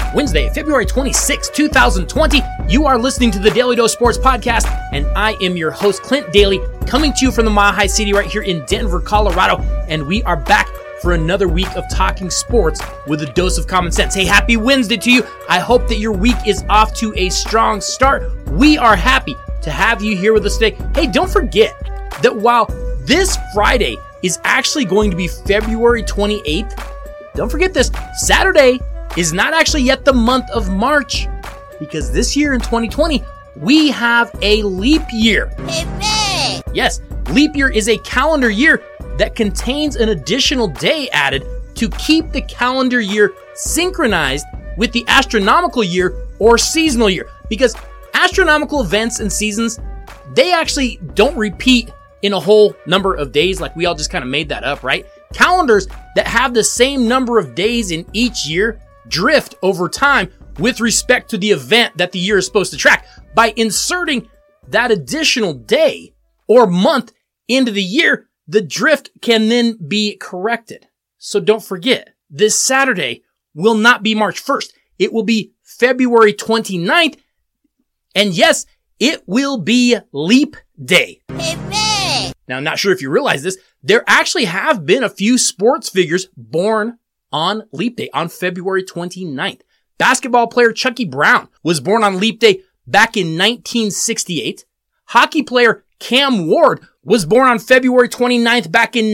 Wednesday, February 26, 2020. You are listening to the Daily Dose Sports Podcast, and I am your host, Clint Daly, coming to you from the Mile High City right here in Denver, Colorado, and we are back for another week of talking sports with a dose of common sense. Hey, happy Wednesday to you. I hope that your week is off to a strong start. We are happy to have you here with us today. Hey, don't forget that while this Friday is actually going to be February 28th, don't forget this, Saturday is not actually yet the month of March, because this year in 2020, we have a leap year. Yes, leap year is a calendar year that contains an additional day added to keep the calendar year synchronized with the astronomical year or seasonal year. Because astronomical events and seasons, they actually don't repeat in a whole number of days, like we all just kind of made that up, right? Calendars that have the same number of days in each year drift over time with respect to the event that the year is supposed to track. By inserting that additional day or month into the year, the drift can then be corrected. So don't forget, this Saturday will not be March 1st. It will be February 29th. And yes, it will be Leap Day. Now, I'm not sure if you realize this, there actually have been a few sports figures born on Leap Day, on February 29th. Basketball player Chucky Brown was born on Leap Day back in 1968. Hockey player Cam Ward was born on February 29th back in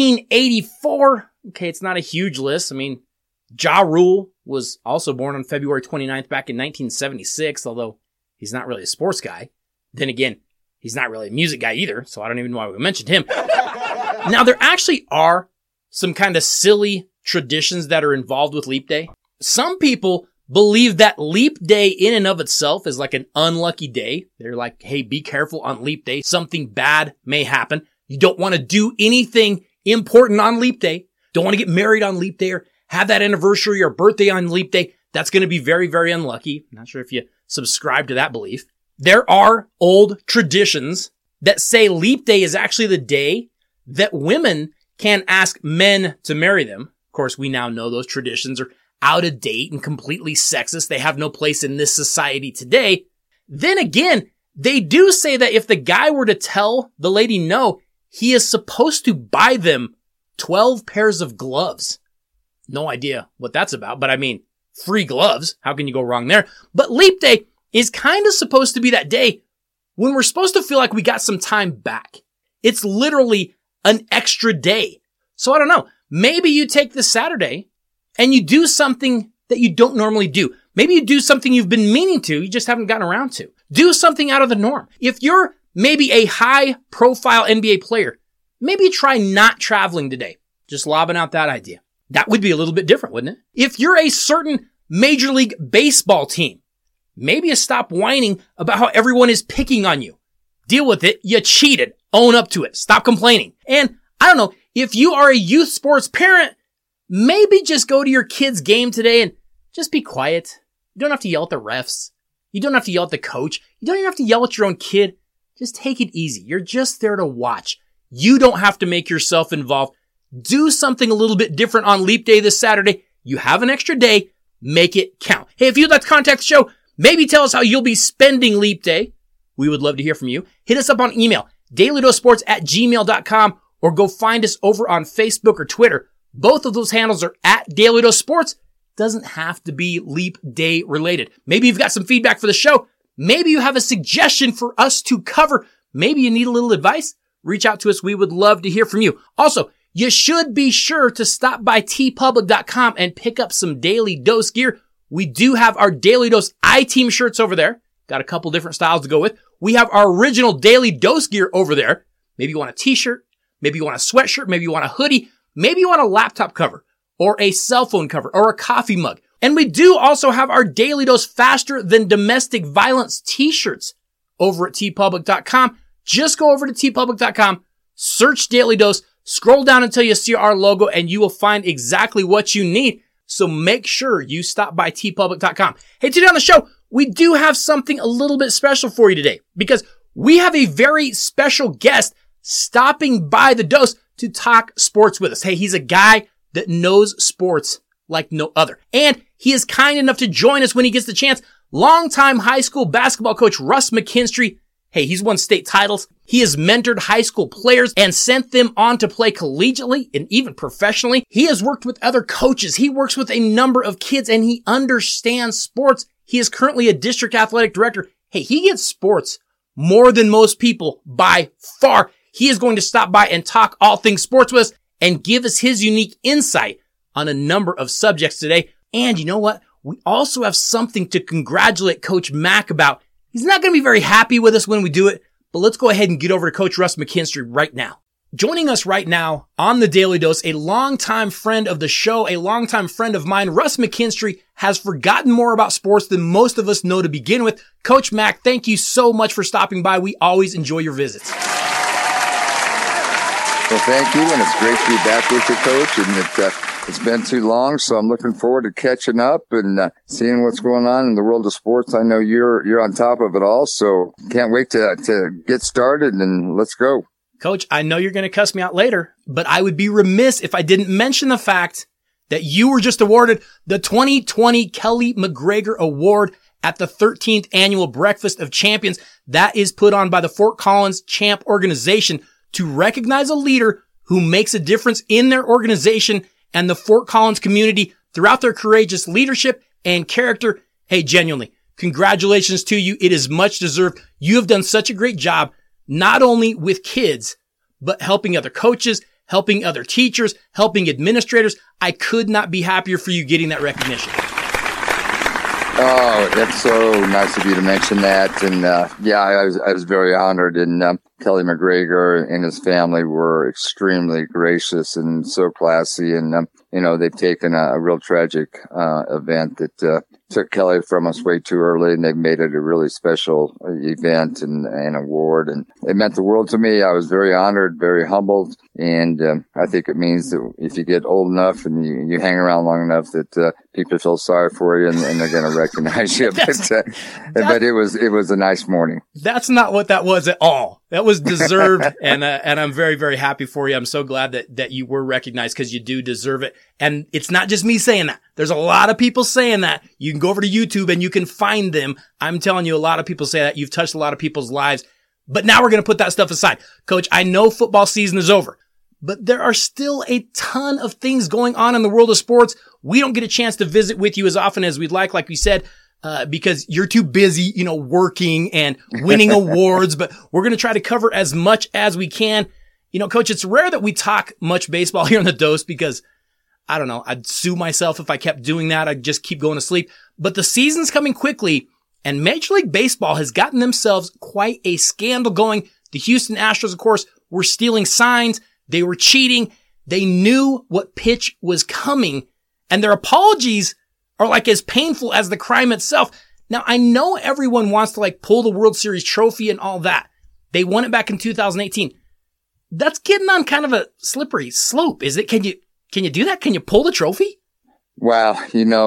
1984. Okay, it's not a huge list. I mean, Ja Rule was also born on February 29th back in 1976, although he's not really a sports guy. Then again, he's not really a music guy either, so I don't even know why we mentioned him. Now, there actually are some kind of silly traditions that are involved with Leap Day. Some people believe that Leap Day in and of itself is like an unlucky day. They're like, hey, be careful on Leap Day. Something bad may happen. You don't want to do anything important on Leap Day. Don't want to get married on Leap Day or have that anniversary or birthday on Leap Day. That's going to be very, very unlucky. I'm not sure if you subscribe to that belief. There are old traditions that say Leap Day is actually the day that women can ask men to marry them. Of course, we now know those traditions are out of date and completely sexist. They have no place in this society today. Then again, they do say that if the guy were to tell the lady no, he is supposed to buy them 12 pairs of gloves. No idea what that's about, but I mean, free gloves. How can you go wrong there? But Leap Day is kind of supposed to be that day when we're supposed to feel like we got some time back. It's literally an extra day. So I don't know. Maybe you take this Saturday and you do something that you don't normally do. Maybe you do something you've been meaning to, you just haven't gotten around to. Do something out of the norm. If you're maybe a high-profile NBA player, maybe try not traveling today. Just lobbing out that idea. That would be a little bit different, wouldn't it? If you're a certain Major League Baseball team, maybe you stop whining about how everyone is picking on you. Deal with it. You cheated. Own up to it. Stop complaining. And I don't know, if you are a youth sports parent, maybe just go to your kid's game today and just be quiet. You don't have to yell at the refs. You don't have to yell at the coach. You don't even have to yell at your own kid. Just take it easy. You're just there to watch. You don't have to make yourself involved. Do something a little bit different on Leap Day this Saturday. You have an extra day. Make it count. Hey, if you'd like to contact the show, maybe tell us how you'll be spending Leap Day. We would love to hear from you. Hit us up on email, dailydosesports@gmail.com, or go find us over on Facebook or Twitter. Both of those handles are at Daily Dose Sports. Doesn't have to be Leap Day related. Maybe you've got some feedback for the show. Maybe you have a suggestion for us to cover. Maybe you need a little advice. Reach out to us. We would love to hear from you. Also, you should be sure to stop by tpublic.com and pick up some Daily Dose gear. We do have our Daily Dose I-Team shirts over there. Got a couple different styles to go with. We have our original Daily Dose gear over there. Maybe you want a t-shirt. Maybe you want a sweatshirt. Maybe you want a hoodie. Maybe you want a laptop cover or a cell phone cover or a coffee mug. And we do also have our Daily Dose Faster Than Domestic Violence t-shirts over at tpublic.com. Just go over to tpublic.com, search Daily Dose, scroll down until you see our logo, and you will find exactly what you need. So make sure you stop by tpublic.com. Hey, today on the show, we do have something a little bit special for you today because we have a very special guest stopping by the Dose to talk sports with us. Hey, he's a guy that knows sports like no other. And He is kind enough to join us when he gets the chance. Longtime high school basketball coach Russ McKinstry. Hey, he's won state titles. He has mentored high school players and sent them on to play collegiately and even professionally. He has worked with other coaches. He works with a number of kids and he understands sports. He is currently a district athletic director. Hey, he gets sports more than most people by far. He is going to stop by and talk all things sports with us and give us his unique insight on a number of subjects today. And you know what? We also have something to congratulate Coach Mack about. He's not going to be very happy with us when we do it, but let's go ahead and get over to Coach Russ McKinstry right now. Joining us right now on the Daily Dose, a longtime friend of the show, a longtime friend of mine, Russ McKinstry, has forgotten more about sports than most of us know to begin with. Coach Mack, thank you so much for stopping by. We always enjoy your visits. Well, thank you, and it's great to be back with you, Coach. And it's been too long, so I'm looking forward to catching up and seeing what's going on in the world of sports. I know you're on top of it all, so can't wait to get started, and let's go. Coach, I know you're going to cuss me out later, but I would be remiss if I didn't mention the fact that you were just awarded the 2020 Kelly McGregor Award at the 13th Annual Breakfast of Champions. That is put on by the Fort Collins Champ organization to recognize a leader who makes a difference in their organization and the Fort Collins community throughout their courageous leadership and character. Hey, genuinely, congratulations to you. It is much deserved. You have done such a great job, not only with kids, but helping other coaches, helping other teachers, helping administrators. I could not be happier for you getting that recognition. Oh, that's so nice of you to mention that. And I was very honored. And Kelly McGregor and his family were extremely gracious and so classy. And they've taken a real tragic event that took Kelly from us way too early, and they've made it a really special event and award. And it meant the world to me. I was very honored, very humbled. And I think it means that if you get old enough and you hang around long enough that people feel sorry for you and they're going to recognize you. But it was a nice morning. That's not what that was at all. That was deserved. and I'm very, very happy for you. I'm so glad that you were recognized because you do deserve it. And it's not just me saying that. There's a lot of people saying that. You can go over to YouTube and you can find them. I'm telling you, a lot of people say that. You've touched a lot of people's lives. But now we're going to put that stuff aside. Coach, I know football season is over, but there are still a ton of things going on in the world of sports. We don't get a chance to visit with you as often as we'd like we said, because you're too busy, working and winning awards, but we're going to try to cover as much as we can. Coach, it's rare that we talk much baseball here on the Dose because I don't know, I'd sue myself if I kept doing that. I'd just keep going to sleep. But the season's coming quickly, and Major League Baseball has gotten themselves quite a scandal going. The Houston Astros, of course, were stealing signs. They were cheating. They knew what pitch was coming, and their apologies are like as painful as the crime itself. Now, I know everyone wants to pull the World Series trophy and all that. They won it back in 2018. That's getting on kind of a slippery slope, is it? Can you do that? Can you pull the trophy? Well,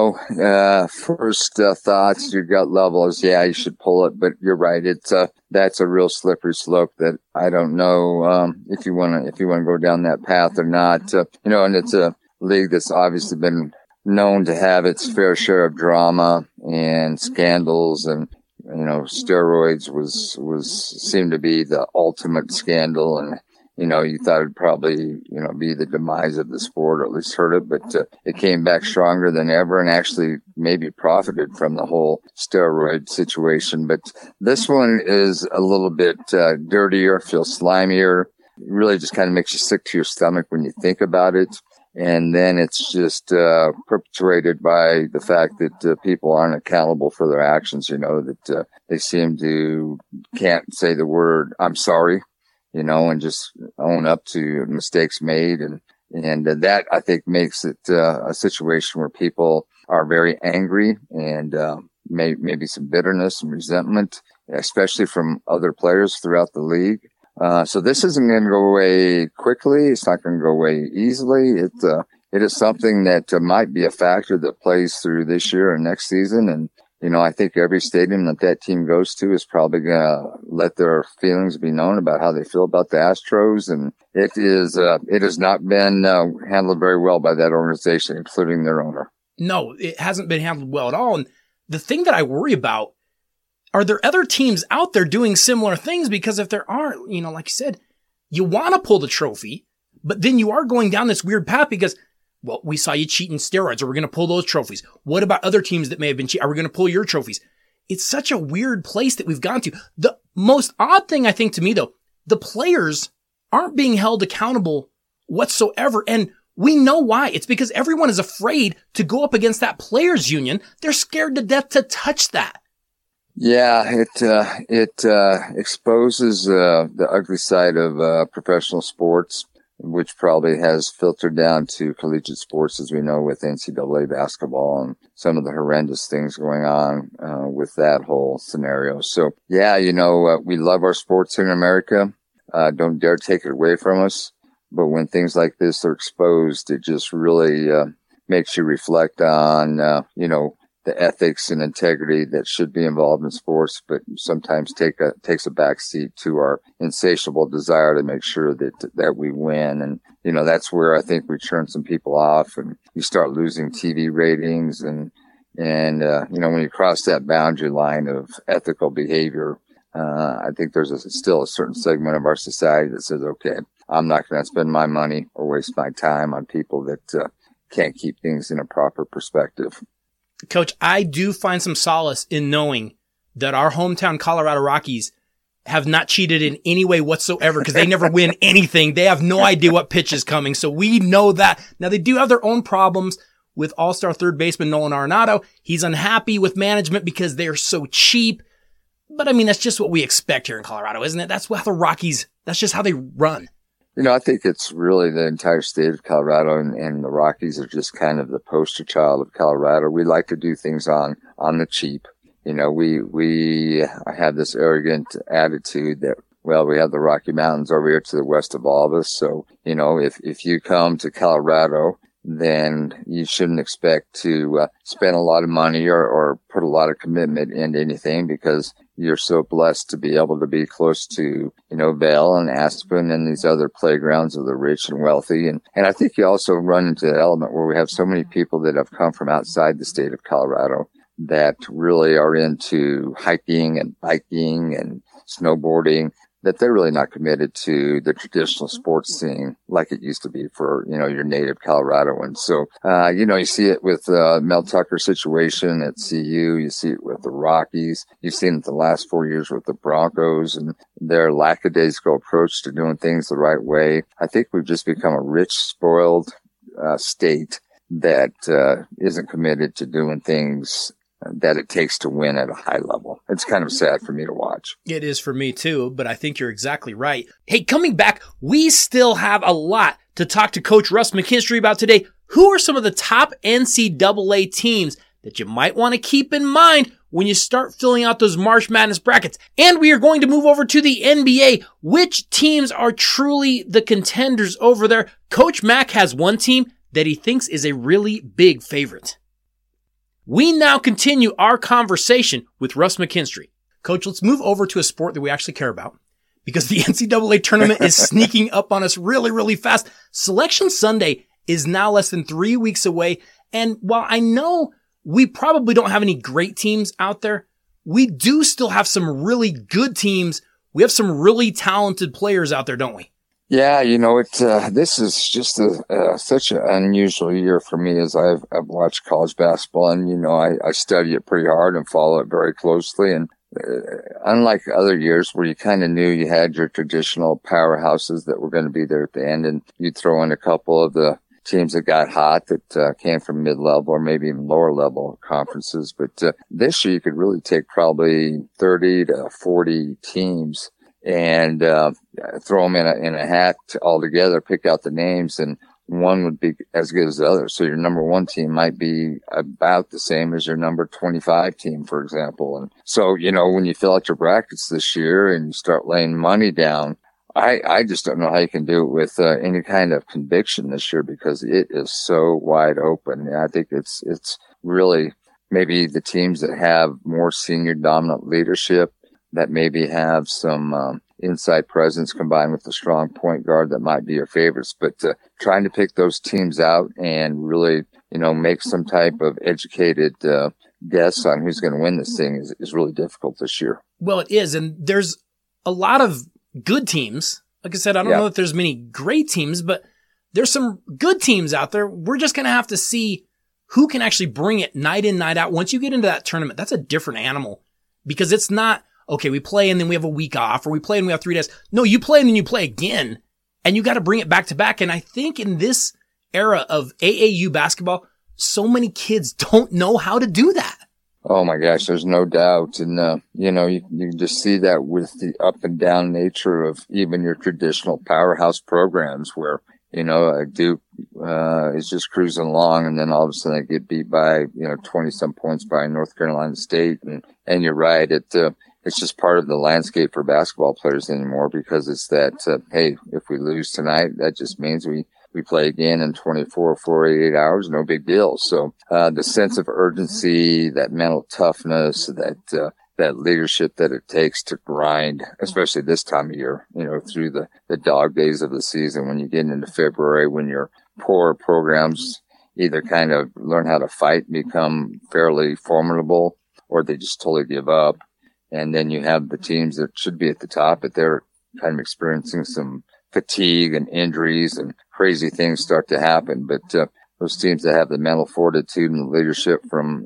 first thoughts, your gut level is, yeah, you should pull it, but you're right. That's a real slippery slope that I don't know, if you want to go down that path or not. And it's a league that's obviously been known to have its fair share of drama and scandals, and, steroids seemed to be the ultimate scandal. And, you thought it'd probably, be the demise of the sport, or at least hurt it, but it came back stronger than ever and actually maybe profited from the whole steroid situation. But this one is a little bit dirtier, feels slimier, really just kind of makes you sick to your stomach when you think about it. And then it's just perpetuated by the fact that people aren't accountable for their actions, that they seem to can't say the word, I'm sorry, and just own up to mistakes made. And that, I think, makes it a situation where people are very angry and maybe some bitterness and resentment, especially from other players throughout the league. So this isn't going to go away quickly. It's not going to go away easily. It is something that might be a factor that plays through this year and next season. And, I think every stadium that team goes to is probably going to let their feelings be known about how they feel about the Astros. And it has not been handled very well by that organization, including their owner. No, it hasn't been handled well at all. And the thing that I worry about, are there other teams out there doing similar things? Because if there aren't, like you said, you want to pull the trophy, but then you are going down this weird path because, well, we saw you cheat in steroids, or we're going to pull those trophies. What about other teams that may have been cheating? Are we going to pull your trophies? It's such a weird place that we've gone to. The most odd thing, I think, to me, though, the players aren't being held accountable whatsoever. And we know why. It's because everyone is afraid to go up against that players union. They're scared to death to touch that. Yeah, it exposes the ugly side of professional sports, which probably has filtered down to collegiate sports, as we know, with NCAA basketball and some of the horrendous things going on with that whole scenario. So, yeah, we love our sports here in America. Don't dare take it away from us. But when things like this are exposed, it just really makes you reflect on, the ethics and integrity that should be involved in sports, but sometimes takes a backseat to our insatiable desire to make sure that we win. And, that's where I think we turn some people off, and you start losing TV ratings. And when you cross that boundary line of ethical behavior, I think there's still a certain segment of our society that says, okay, I'm not going to spend my money or waste my time on people that can't keep things in a proper perspective. Coach, I do find some solace in knowing that our hometown Colorado Rockies have not cheated in any way whatsoever, because they never win anything. They have no idea what pitch is coming. So we know that. Now, they do have their own problems with all-star third baseman Nolan Arenado. He's unhappy with management because they're so cheap. But I mean, that's just what we expect here in Colorado, isn't it? That's how the Rockies, that's just how they run. I think it's really the entire state of Colorado, and the Rockies are just kind of the poster child of Colorado. We like to do things on the cheap. We have this arrogant attitude that, well, we have the Rocky Mountains over here to the west of all of us. So, if you come to Colorado, then you shouldn't expect to spend a lot of money or put a lot of commitment into anything, because you're so blessed to be able to be close to, Vail and Aspen and these other playgrounds of the rich and wealthy. And I think you also run into the element where we have so many people that have come from outside the state of Colorado that really are into hiking and biking and snowboarding, that they're really not committed to the traditional sports scene like it used to be for, your native Coloradoans. So, you see it with Mel Tucker's situation at CU. You see it with the Rockies. You've seen it the last 4 years with the Broncos and their lackadaisical approach to doing things the right way. I think we've just become a rich, spoiled state that isn't committed to doing things that it takes to win at a high level. It's kind of sad for me to watch. It is for me too, but I think you're exactly right. Hey, coming back, we still have a lot to talk to Coach Russ McKinstry about today. Who are some of the top NCAA teams that you might want to keep in mind when you start filling out those March Madness brackets? And we are going to move over to the NBA. Which teams are truly the contenders over there? Coach Mack has one team that he thinks is a really big favorite. We now continue our conversation with Russ McKinstry. Coach, let's move over to a sport that we actually care about, because the NCAA tournament is sneaking up on us really, really fast. Selection Sunday is now less than 3 weeks away. And while I know we probably don't have any great teams out there, we do still have some really good teams. We have some really talented players out there, don't we? Yeah, this is just such an unusual year for me, as I've watched college basketball, and, I study it pretty hard and follow it very closely. And unlike other years where you kind of knew you had your traditional powerhouses that were going to be there at the end, and you'd throw in a couple of the teams that got hot that came from mid-level or maybe even lower-level conferences. But this year you could really take probably 30 to 40 teams and throw them in a hat all together, pick out the names, and one would be as good as the other. So your number one team might be about the same as your number 25 team, for example. And so, when you fill out your brackets this year and you start laying money down, I just don't know how you can do it with any kind of conviction this year, because it is so wide open. And I think it's really maybe the teams that have more senior dominant leadership, that maybe have some inside presence combined with the strong point guard that might be your favorites. But trying to pick those teams out and really, make some type of educated guess on who's going to win this thing is really difficult this year. Well, it is. And there's a lot of good teams. Like I said, I don't know if there's many great teams, but there's some good teams out there. We're just going to have to see who can actually bring it night in, night out. Once you get into that tournament, that's a different animal because it's not, okay, we play and then we have a week off, or we play and we have 3 days. No, you play and then you play again, and you got to bring it back to back. And I think in this era of AAU basketball, so many kids don't know how to do that. Oh my gosh, there's no doubt. And, you just see that with the up and down nature of even your traditional powerhouse programs where, Duke is just cruising along, and then all of a sudden they get beat by, 20 some points by North Carolina State. And you're right. It's just part of the landscape for basketball players anymore because it's that, hey, if we lose tonight, that just means we play again in 24 or 48 hours, no big deal. So, the sense of urgency, that mental toughness, that leadership that it takes to grind, especially this time of year, through the dog days of the season, when you get into February, when your poor programs either kind of learn how to fight and become fairly formidable, or they just totally give up. And then you have the teams that should be at the top, but they're kind of experiencing some fatigue and injuries and crazy things start to happen. But those teams that have the mental fortitude and the leadership from,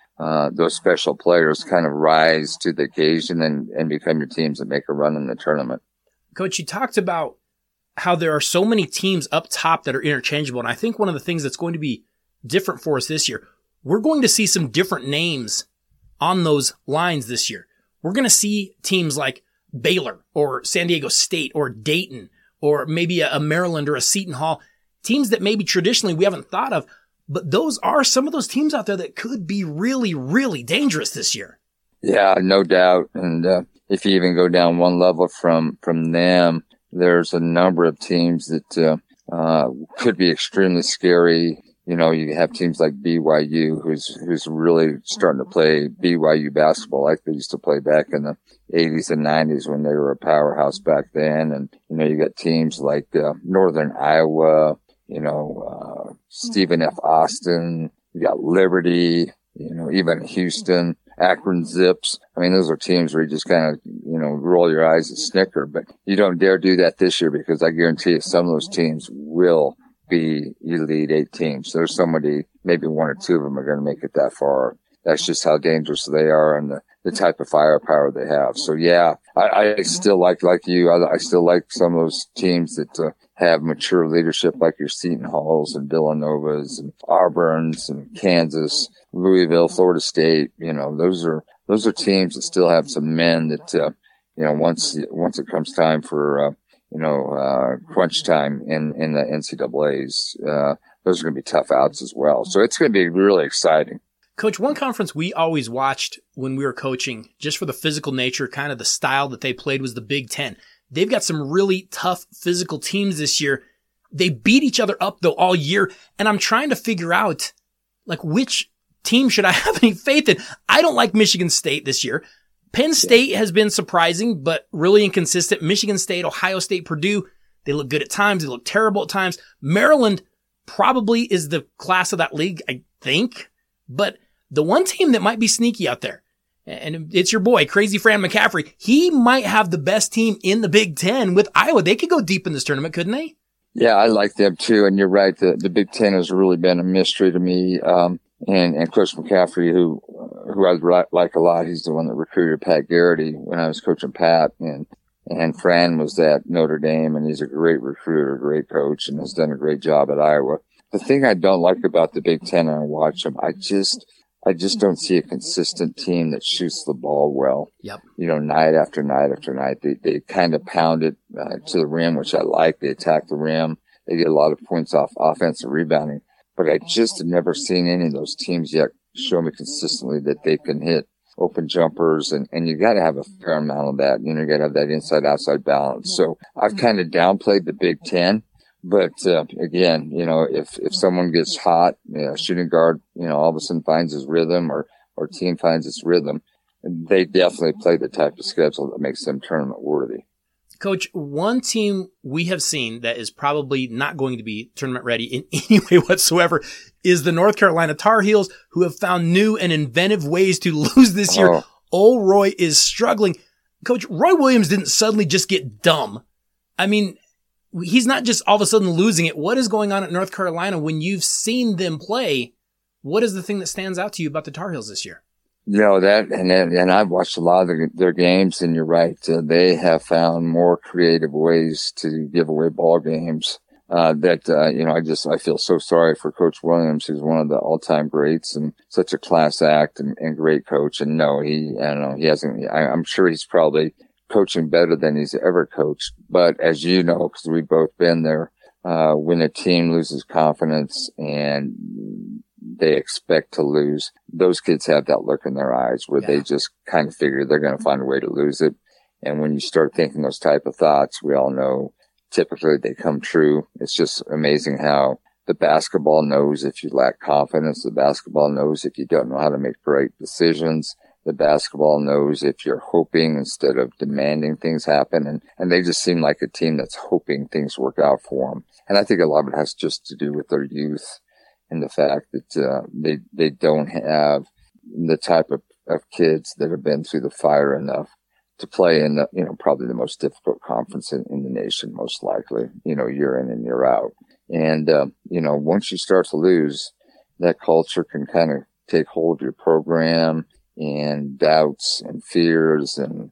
those special players kind of rise to the occasion and become your teams that make a run in the tournament. Coach, you talked about how there are so many teams up top that are interchangeable. And I think one of the things that's going to be different for us this year, we're going to see some different names on those lines this year. We're going to see teams like Baylor or San Diego State or Dayton or maybe a Maryland or a Seton Hall, teams that maybe traditionally we haven't thought of, but those are some of those teams out there that could be really, really dangerous this year. Yeah, no doubt. And if you even go down one level from them, there's a number of teams that could be extremely scary. You have teams like BYU, who's really starting to play BYU basketball like they used to play back in the 80s and 90s when they were a powerhouse back then. And, you got teams like Northern Iowa, Stephen F. Austin, you got Liberty, even Houston, Akron Zips. I mean, those are teams where you just kind of, roll your eyes and snicker. But you don't dare do that this year because I guarantee you some of those teams will be Elite Eight teams. There's somebody, maybe 1 or 2 of them are going to make it that far. That's just how dangerous they are and the type of firepower they have. So yeah, I still like you. I still like some of those teams that have mature leadership, like your Seton Halls and Villanovas and Auburns and Kansas, Louisville, Florida State. Those are teams that still have some men that once it comes time for crunch time in the NCAAs, those are going to be tough outs as well. So it's going to be really exciting. Coach, one conference we always watched when we were coaching, just for the physical nature, kind of the style that they played, was the Big Ten. They've got some really tough physical teams this year. They beat each other up, though, all year. And I'm trying to figure out, which team should I have any faith in? I don't like Michigan State this year. Penn State has been surprising, but really inconsistent. Michigan State, Ohio State, Purdue, they look good at times. They look terrible at times. Maryland probably is the class of that league, I think. But the one team that might be sneaky out there, and it's your boy, Crazy Fran McCaffrey, he might have the best team in the Big Ten with Iowa. They could go deep in this tournament, couldn't they? Yeah, I like them too. And you're right. The Big Ten has really been a mystery to me. And Coach McCaffrey, who I like a lot, he's the one that recruited Pat Garrity when I was coaching Pat, and Fran was at Notre Dame, and he's a great recruiter, great coach, and has done a great job at Iowa. The thing I don't like about the Big Ten, and I watch them, I just don't see a consistent team that shoots the ball well. Yep. Night after night after night, they kind of pound it to the rim, which I like. They attack the rim. They get a lot of points off offensive rebounding. But I just have never seen any of those teams yet show me consistently that they can hit open jumpers. And you got to have a fair amount of that. You got to have that inside-outside balance. So I've kind of downplayed the Big Ten. But again, if someone gets hot, shooting guard, all of a sudden finds his rhythm or team finds its rhythm, they definitely play the type of schedule that makes them tournament worthy. Coach, one team we have seen that is probably not going to be tournament ready in any way whatsoever is the North Carolina Tar Heels, who have found new and inventive ways to lose this year. Old Roy is struggling. Coach, Roy Williams didn't suddenly just get dumb. I mean, he's not just all of a sudden losing it. What is going on at North Carolina when you've seen them play? What is the thing that stands out to you about the Tar Heels this year? And I've watched a lot of their games, and you're right. They have found more creative ways to give away ball games. I feel so sorry for Coach Williams, who's one of the all-time greats and such a class act and great coach. And no, I'm sure he's probably coaching better than he's ever coached. But as you know, because we've both been there, when a team loses confidence and they expect to lose, those kids have that look in their eyes where they just kind of figure they're going to find a way to lose it. And when you start thinking those type of thoughts, we all know typically they come true. It's just amazing how the basketball knows if you lack confidence. The basketball knows if you don't know how to make great decisions. The basketball knows if you're hoping instead of demanding things happen. And they just seem like a team that's hoping things work out for them. And I think a lot of it has just to do with their youth and the fact that they don't have the type of kids that have been through the fire enough to play in probably the most difficult conference in the nation, most likely, year in and year out. And, once you start to lose, that culture can kind of take hold of your program, and doubts and fears and,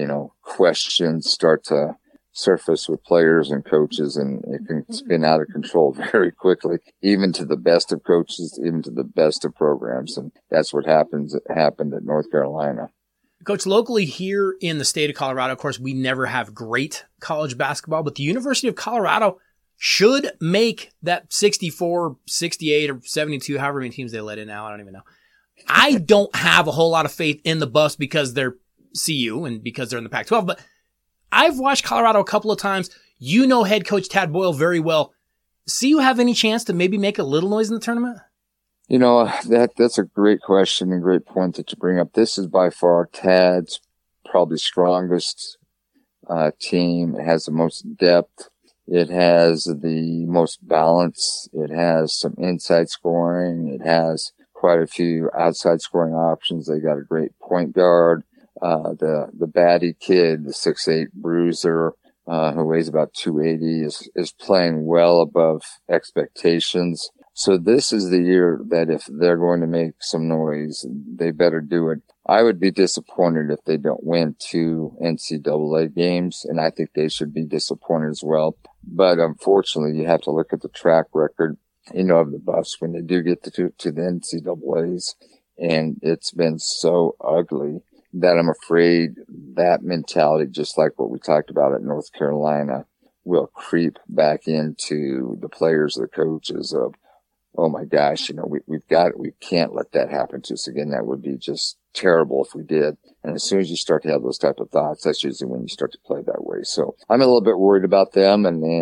questions start to surface with players and coaches, and it can spin out of control very quickly, even to the best of coaches, even to the best of programs. And that's what happened at North Carolina. Coach, locally here in the state of Colorado, of course, we never have great college basketball, but the University of Colorado should make that 64, 68, or 72, however many teams they let in now. I don't even know. I don't have a whole lot of faith in the Buffs because they're CU and because they're in the Pac-12, but I've watched Colorado a couple of times. Head coach Tad Boyle very well. See you have any chance to maybe make a little noise in the tournament? That's a great question and great point that you bring up. This is by far Tad's probably strongest team. It has the most depth. It has the most balance. It has some inside scoring. It has quite a few outside scoring options. They got a great point guard. The baddie kid, the 6'8" bruiser, who weighs about 280 is playing well above expectations. So this is the year that if they're going to make some noise, they better do it. I would be disappointed if they don't win 2 NCAA games, and I think they should be disappointed as well. But unfortunately, you have to look at the track record, of the Buffs when they do get to the NCAAs, and it's been so ugly that I'm afraid that mentality, just like what we talked about at North Carolina, will creep back into the players, the coaches of, oh my gosh, we can't let that happen to us again. That would be just terrible if we did. And as soon as you start to have those type of thoughts, that's usually when you start to play that way. So I'm a little bit worried about them.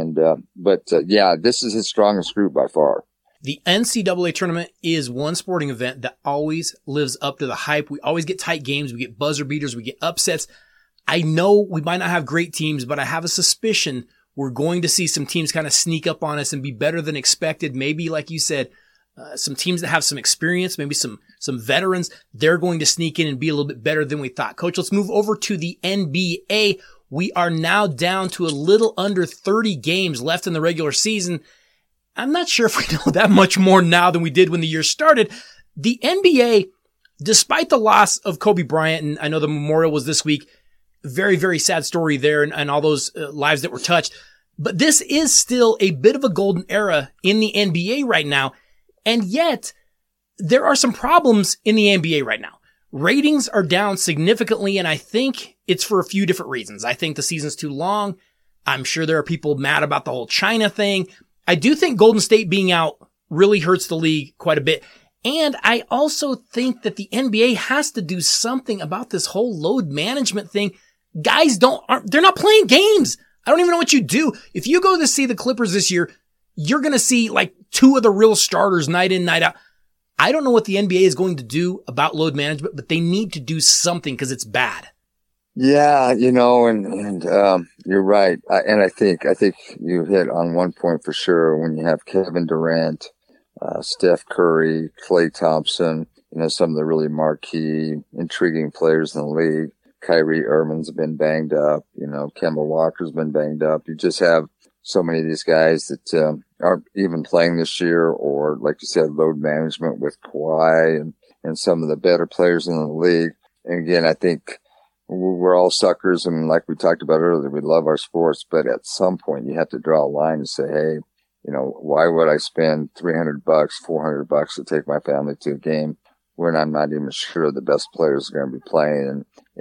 But this is his strongest group by far. The NCAA tournament is one sporting event that always lives up to the hype. We always get tight games. We get buzzer beaters. We get upsets. I know we might not have great teams, but I have a suspicion we're going to see some teams kind of sneak up on us and be better than expected. Maybe, like you said, some teams that have some experience, maybe some veterans, they're going to sneak in and be a little bit better than we thought. Coach, let's move over to the NBA. We are now down to a little under 30 games left in the regular season. I'm not sure if we know that much more now than we did when the year started. The NBA, despite the loss of Kobe Bryant, and I know the memorial was this week, very, very sad story there and all those lives that were touched. But this is still a bit of a golden era in the NBA right now. And yet there are some problems in the NBA right now. Ratings are down significantly, and I think it's for a few different reasons. I think the season's too long. I'm sure there are people mad about the whole China thing. I do think Golden State being out really hurts the league quite a bit. And I also think that the NBA has to do something about this whole load management thing. Guys they're not playing games. I don't even know what you do. If you go to see the Clippers this year, you're going to see like 2 of the real starters night in, night out. I don't know what the NBA is going to do about load management, but they need to do something because it's bad. Yeah, you're right. I think you hit on one point for sure when you have Kevin Durant, Steph Curry, Klay Thompson, some of the really marquee, intriguing players in the league. Kyrie Irving's been banged up. Kemba Walker's been banged up. You just have so many of these guys that aren't even playing this year, or like you said, load management with Kawhi and some of the better players in the league. And again, I think we're all suckers, and like we talked about earlier, we love our sports, but at some point you have to draw a line and say, hey, why would I spend $300, $400 to take my family to a game when I'm not even sure the best players are going to be playing?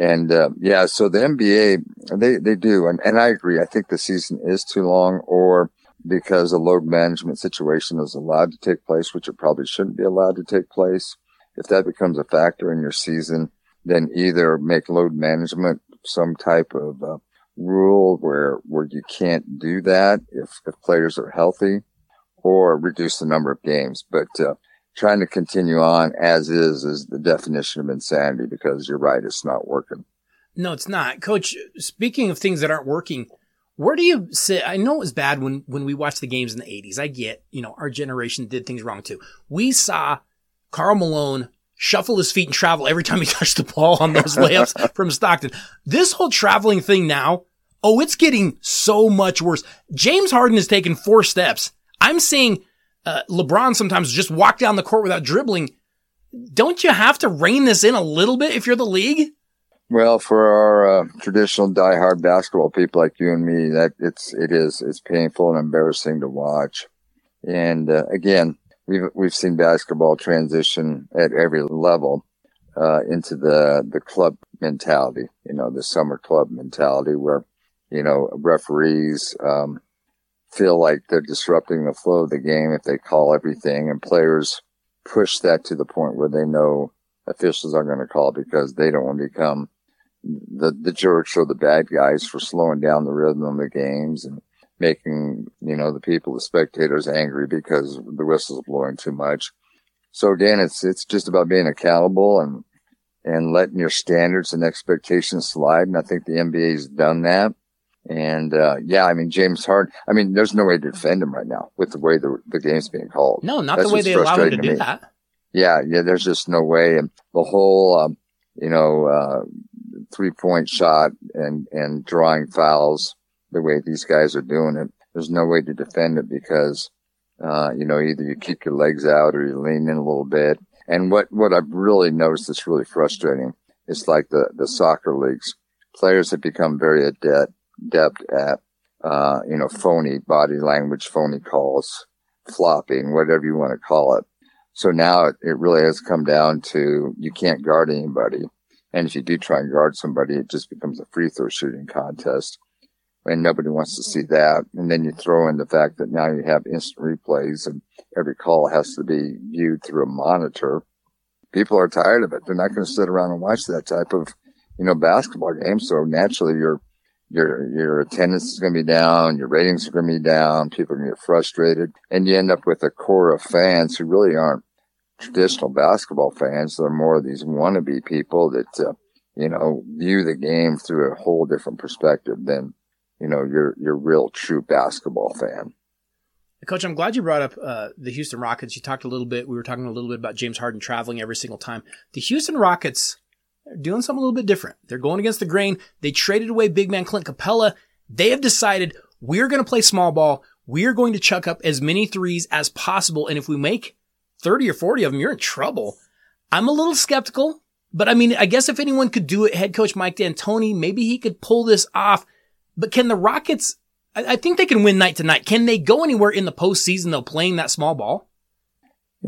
So the NBA, they do. And I agree. I think the season is too long, or because a load management situation is allowed to take place, which it probably shouldn't be allowed to take place. If that becomes a factor in your season, then either make load management some type of rule where you can't do that if players are healthy, or reduce the number of games. But trying to continue on as is the definition of insanity, because you're right, it's not working. No, it's not. Coach, speaking of things that aren't working, where do you sit? I know it was bad when we watched the games in the 80s. I get, our generation did things wrong too. We saw Karl Malone shuffle his feet and travel every time he touched the ball on those layups from Stockton. This whole traveling thing now, it's getting so much worse. James Harden has taken 4 steps. I'm seeing LeBron sometimes just walk down the court without dribbling. Don't you have to rein this in a little bit if you're the league? Well, for our traditional diehard basketball people like you and me, it's painful and embarrassing to watch. And again, we've seen basketball transition at every level into the club mentality, the summer club mentality, where referees feel like they're disrupting the flow of the game if they call everything, and players push that to the point where they know officials aren't going to call because they don't want to become the jerks or the bad guys for slowing down the rhythm of the games and making, the people, the spectators, angry because the whistle's blowing too much. So again, it's just about being accountable and letting your standards and expectations slide. And I think the NBA's done that. And, James Harden, there's no way to defend him right now with the way the game's being called. No, not the way they allow him to do that. Yeah, there's just no way. And the whole, 3-point shot and drawing fouls, the way these guys are doing it, there's no way to defend it because, either you keep your legs out or you lean in a little bit. And what I've really noticed that's really frustrating is like the soccer leagues. Players have become very adept at, phony body language, phony calls, flopping, whatever you want to call it. So now it really has come down to you can't guard anybody. And if you do try and guard somebody, it just becomes a free throw shooting contest. And nobody wants to see that. And then you throw in the fact that now you have instant replays and every call has to be viewed through a monitor. People are tired of it. They're not going to sit around and watch that type of, basketball game. So naturally your attendance is going to be down. Your ratings are going to be down. People are going to get frustrated. And you end up with a core of fans who really aren't traditional basketball fans. They're more of these wannabe people that, view the game through a whole different perspective than, your real true basketball fan. Coach, I'm glad you brought up the Houston Rockets. You talked a little bit. We were talking a little bit about James Harden traveling every single time. The Houston Rockets are doing something a little bit different. They're going against the grain. They traded away big man Clint Capella. They have decided we're going to play small ball. We're going to chuck up as many threes as possible. And if we make 30 or 40 of them, you're in trouble. I'm a little skeptical, but I guess if anyone could do it, head coach Mike D'Antoni, maybe he could pull this off. But can the Rockets, I think they can win night to night. Can they go anywhere in the postseason though, playing that small ball? And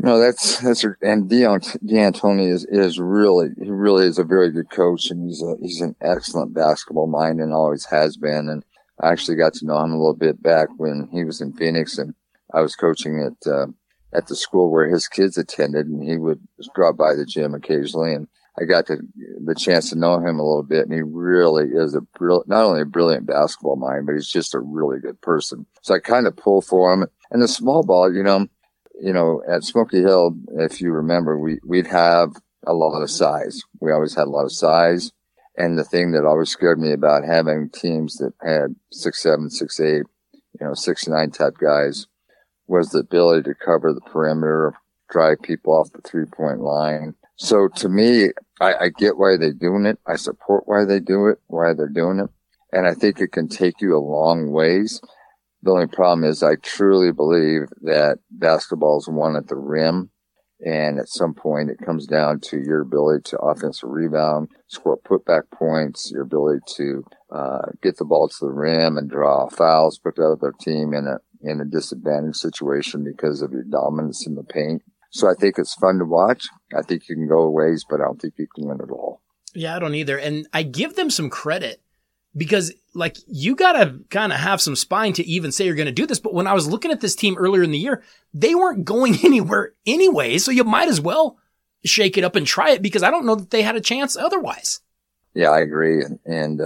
D'Antoni is really is a very good coach, and he's an excellent basketball mind and always has been. And I actually got to know him a little bit back when he was in Phoenix, and I was coaching at the school where his kids attended, and he would drop by the gym occasionally, and I got the chance to know him a little bit, and he really is not only a brilliant basketball mind, but he's just a really good person. So I kind of pull for him. And the small ball, at Smoky Hill, if you remember, we'd have a lot of size. We always had a lot of size. And the thing that always scared me about having teams that had 6'7", 6'8", 6'9" type guys was the ability to cover the perimeter, drive people off the 3-point line. So to me, I get why they're doing it. I support why they do it, why they're doing it. And I think it can take you a long ways. The only problem is I truly believe that basketball is won at the rim. And at some point, it comes down to your ability to offensive rebound, score putback points, your ability to get the ball to the rim and draw fouls, put the other team in a disadvantaged situation because of your dominance in the paint. So I think it's fun to watch. I think you can go a ways, but I don't think you can win it all. Yeah, I don't either. And I give them some credit because, like, you got to kind of have some spine to even say you're going to do this. But when I was looking at this team earlier in the year, they weren't going anywhere anyway. So you might as well shake it up and try it because I don't know that they had a chance otherwise. Yeah, I agree. And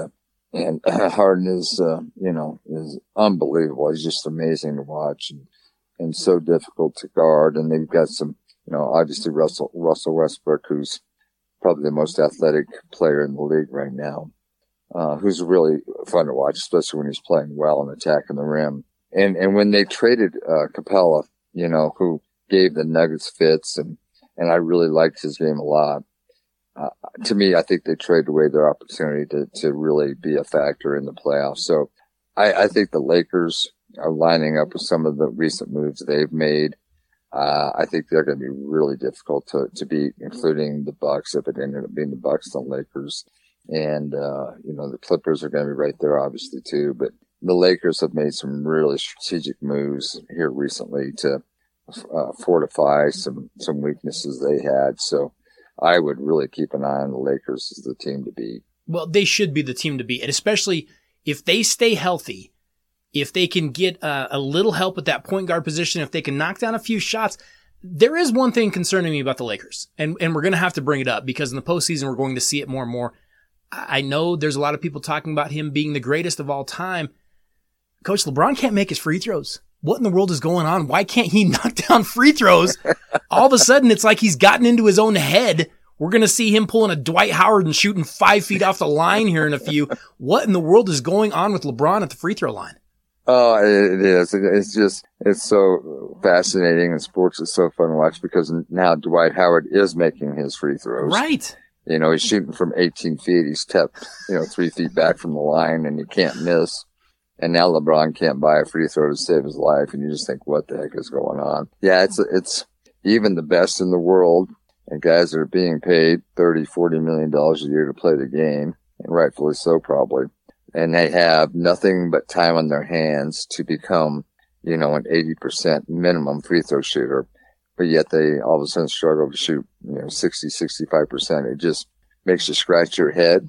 Harden is, is unbelievable. He's just amazing to watch and so difficult to guard. And they've got some, obviously Russell Westbrook, who's probably the most athletic player in the league right now. Who's really fun to watch, especially when he's playing well and attacking the rim. And when they traded Capella, who gave the Nuggets fits, and I really liked his game a lot. To me, I think they traded away their opportunity to really be a factor in the playoffs. So I think the Lakers are lining up with some of the recent moves they've made. I think they're going to be really difficult to beat, including the Bucks, if it ended up being the Bucks and Lakers. And, the Clippers are going to be right there, obviously, too. But the Lakers have made some really strategic moves here recently to fortify some weaknesses they had. So I would really keep an eye on the Lakers as the team to beat. Well, they should be the team to beat, and especially if they stay healthy, if they can get a little help at that point guard position, if they can knock down a few shots. There is one thing concerning me about the Lakers, and we're going to have to bring it up because in the postseason we're going to see it more and more. I know there's a lot of people talking about him being the greatest of all time. Coach, LeBron can't make his free throws. What in the world is going on? Why can't he knock down free throws? All of a sudden, it's like he's gotten into his own head. We're going to see him pulling a Dwight Howard and shooting 5 feet off the line here in a few. What in the world is going on with LeBron at the free throw line? Oh, it is. It's so fascinating, and sports is so fun to watch because now Dwight Howard is making his free throws. Right. He's shooting from 18 feet. He's kept, 3 feet back from the line and he can't miss. And now LeBron can't buy a free throw to save his life. And you just think, what the heck is going on? Yeah, it's even the best in the world and guys that are being paid $30, $40 million a year to play the game, and rightfully so probably. And they have nothing but time on their hands to become, an 80% minimum free throw shooter. But yet they all of a sudden struggle to shoot, 60, 65%. It just makes you scratch your head.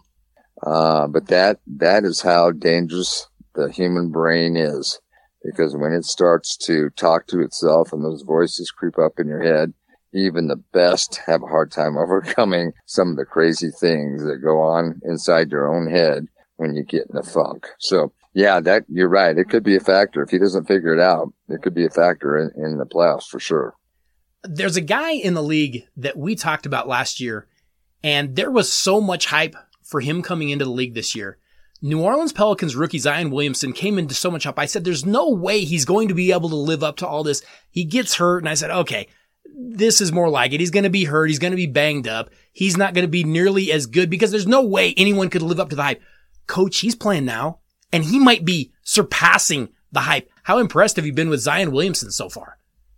But that is how dangerous the human brain is, because when it starts to talk to itself and those voices creep up in your head, even the best have a hard time overcoming some of the crazy things that go on inside your own head when you get in a funk. So yeah, you're right. It could be a factor. If he doesn't figure it out, it could be a factor in the playoffs for sure. There's a guy in the league that we talked about last year, and there was so much hype for him coming into the league this year. New Orleans Pelicans rookie Zion Williamson came into so much hype. I said, there's no way he's going to be able to live up to all this. He gets hurt, and I said, okay, this is more like it. He's going to be hurt. He's going to be banged up. He's not going to be nearly as good because there's no way anyone could live up to the hype. Coach, he's playing now, and he might be surpassing the hype. How impressed have you been with Zion Williamson so far?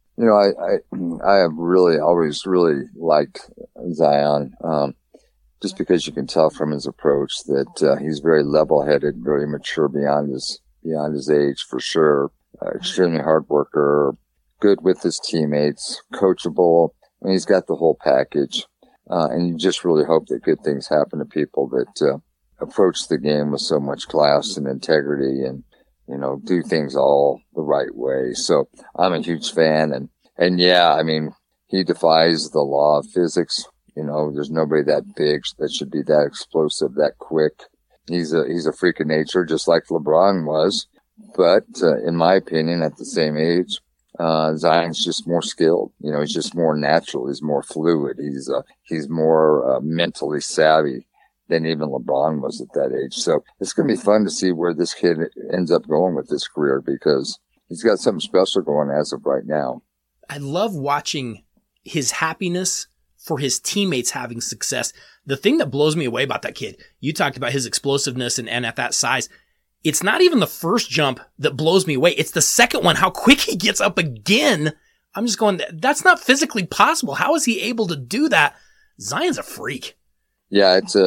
I have really always really liked Zion, just because you can tell from his approach that he's very level-headed, very mature beyond his age for sure. Extremely hard worker, good with his teammates, coachable. I mean, he's got the whole package, and you just really hope that good things happen to people that approach the game with so much class and integrity and do things all the right way. So I'm a huge fan. And yeah, I mean, he defies the law of physics. There's nobody that big that should be that explosive, that quick. He's a freak of nature, just like LeBron was. But, in my opinion, at the same age, Zion's just more skilled. He's just more natural. He's more fluid. He's more, mentally savvy. than even LeBron was at that age. So it's going to be fun to see where this kid ends up going with his career, because he's got something special going as of right now. I love watching his happiness for his teammates having success. The thing that blows me away about that kid, you talked about his explosiveness and at that size. It's not even the first jump that blows me away. It's the second one, how quick he gets up again. I'm just going, that's not physically possible. How is he able to do that? Zion's a freak. Yeah, it's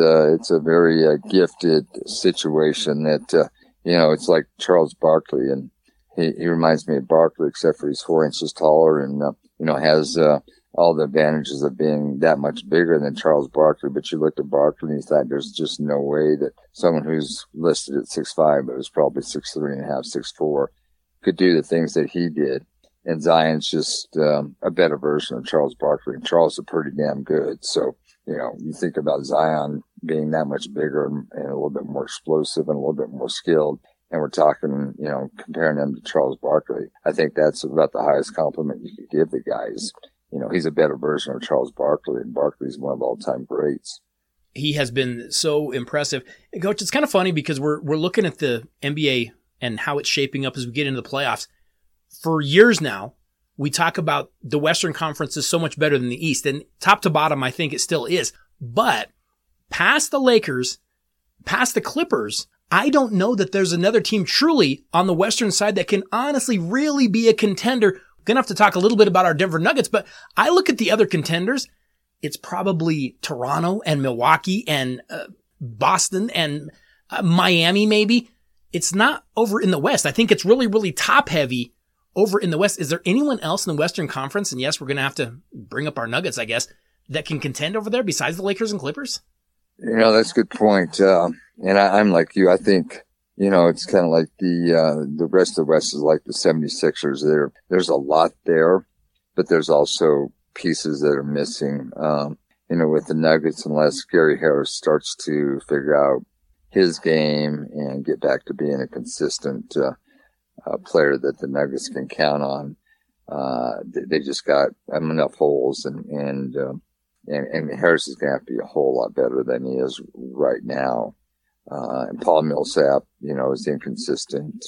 a very gifted situation that, it's like Charles Barkley, and he reminds me of Barkley, except for he's 4 inches taller and, has, all the advantages of being that much bigger than Charles Barkley. But you looked at Barkley and you thought there's just no way that someone who's listed at 6'5", but was probably 6'3.5", 6'4", could do the things that he did. And Zion's just a better version of Charles Barkley. And Charles is pretty damn good. So, you think about Zion being that much bigger and a little bit more explosive and a little bit more skilled. And we're talking, comparing him to Charles Barkley. I think that's about the highest compliment you could give the guys. He's a better version of Charles Barkley, and Barkley's one of the all-time greats. He has been so impressive. Coach, it's kind of funny because we're looking at the NBA and how it's shaping up as we get into the playoffs. For years now, we talk about the Western Conference is so much better than the East, and top to bottom, I think it still is. But past the Lakers, past the Clippers, I don't know that there's another team truly on the Western side that can honestly really be a contender. Going to have to talk a little bit about our Denver Nuggets, but I look at the other contenders. It's probably Toronto and Milwaukee and Boston and Miami maybe. It's not over in the West. I think it's really, really top heavy over in the West. Is there anyone else in the Western Conference? And yes, we're going to have to bring up our Nuggets, I guess, that can contend over there besides the Lakers and Clippers? That's a good point. And I'm like you. I think, it's kind of like the rest of the West is like the 76ers. There's a lot there, but there's also pieces that are missing. With the Nuggets, unless Gary Harris starts to figure out his game and get back to being a consistent player that the Nuggets can count on, they just got enough holes, and Harris is going to have to be a whole lot better than he is right now. And Paul Millsap, is inconsistent,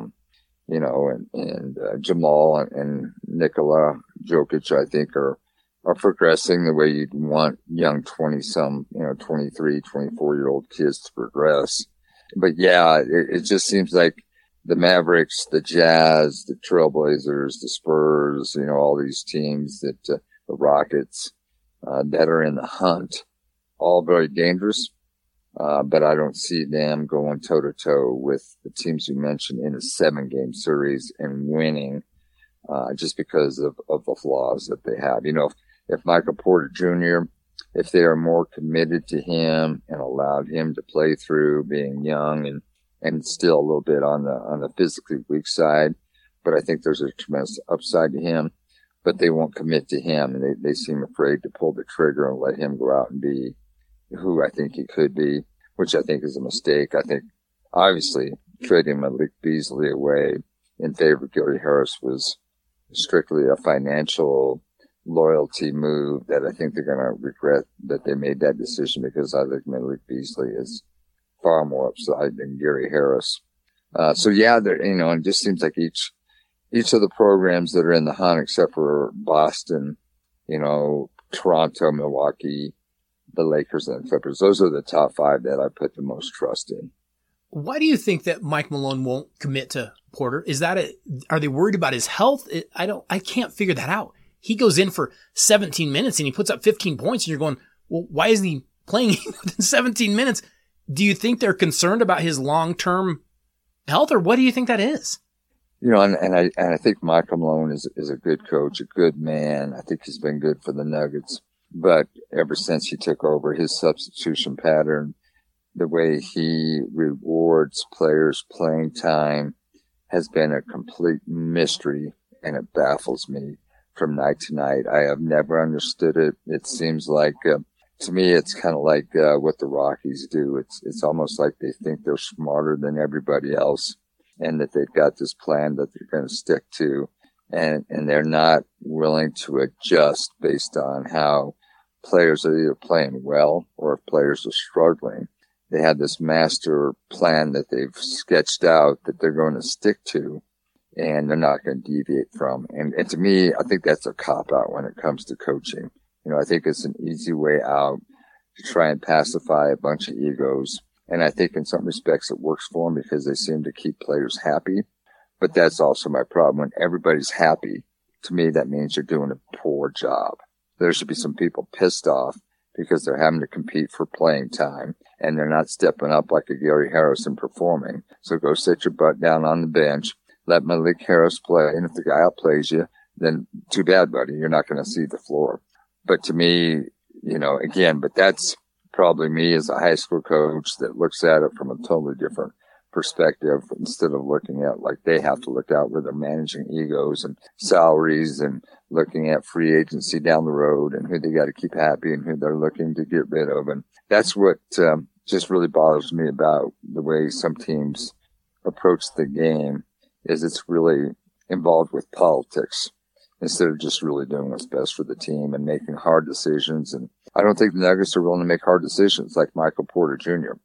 and Jamal and Nikola Jokic, I think, are progressing the way you'd want young 20-some, 23, 24-year-old kids to progress. But yeah, it just seems like the Mavericks, the Jazz, the Trailblazers, the Spurs, all these teams that, the Rockets, that are in the hunt, all very dangerous. But I don't see them going toe to toe with the teams you mentioned in a 7-game series and winning, just because of the flaws that they have. If Michael Porter Jr., if they are more committed to him and allowed him to play through being young and still a little bit on the physically weak side, but I think there's a tremendous upside to him, but they won't commit to him, and they seem afraid to pull the trigger and let him go out and be who I think he could be, which I think is a mistake. I think obviously trading Malik Beasley away in favor of Gary Harris was strictly a financial loyalty move that I think they're going to regret that they made that decision, because I think Malik Beasley is far more upside than Gary Harris. So yeah, it just seems like each of the programs that are in the hunt, except for Boston, Toronto, Milwaukee, the Lakers, and the Clippers, those are the top 5 that I put the most trust in. Why do you think that Mike Malone won't commit to Porter? Are they worried about his health? I can't figure that out. He goes in for 17 minutes and he puts up 15 points and you're going, well, why isn't he playing within 17 minutes? Do you think they're concerned about his long-term health, or what do you think that is? I think Michael Malone is a good coach, a good man. I think he's been good for the Nuggets, but ever since he took over, his substitution pattern, the way he rewards players' playing time, has been a complete mystery, and it baffles me from night to night. I have never understood it. It seems like, to me, it's kind of like what the Rockies do. It's almost like they think they're smarter than everybody else, and that they've got this plan that they're going to stick to, and they're not willing to adjust based on how players are either playing well or if players are struggling, they have this master plan that they've sketched out that they're going to stick to and they're not going to deviate from. And to me, I think that's a cop-out when it comes to coaching. I think it's an easy way out to try and pacify a bunch of egos. And I think in some respects it works for them because they seem to keep players happy. But that's also my problem. When everybody's happy, to me, that means you're doing a poor job. There should be some people pissed off because they're having to compete for playing time and they're not stepping up like a Gary Harrison performing. So go sit your butt down on the bench, let Malik Harris play. And if the guy outplays you, then too bad, buddy. You're not going to see the floor. But to me, again, but that's probably me as a high school coach that looks at it from a totally different perspective instead of looking at like they have to look out where they're managing egos and salaries and looking at free agency down the road and who they got to keep happy and who they're looking to get rid of. And that's what just really bothers me about the way some teams approach the game is it's really involved with politics instead of just really doing what's best for the team and making hard decisions. And I don't think the Nuggets are willing to make hard decisions like Michael Porter Jr.